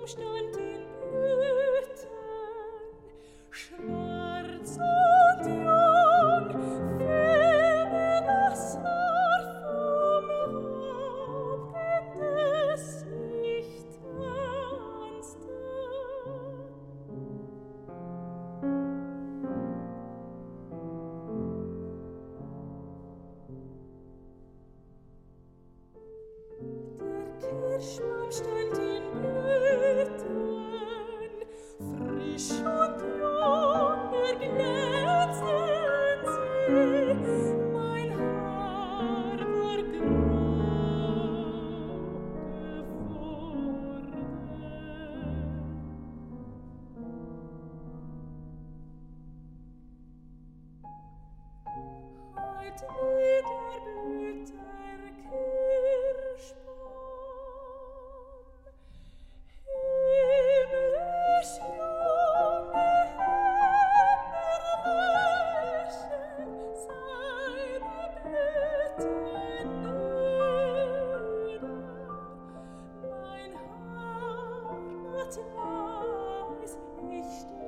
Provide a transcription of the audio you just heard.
stand in Blüten, schwarz und jung, ferne das Haar vom Haupt des sich tanzte. Der Kirschbaum stand in Blüten, frisch und jung erglänzten sie. Mein Haar war grau geworden. Heut wieder blüht der Kirschbaum, himmlisch junge Hände löschen seine Blüten nieder. Mein Haar wird weiß, ich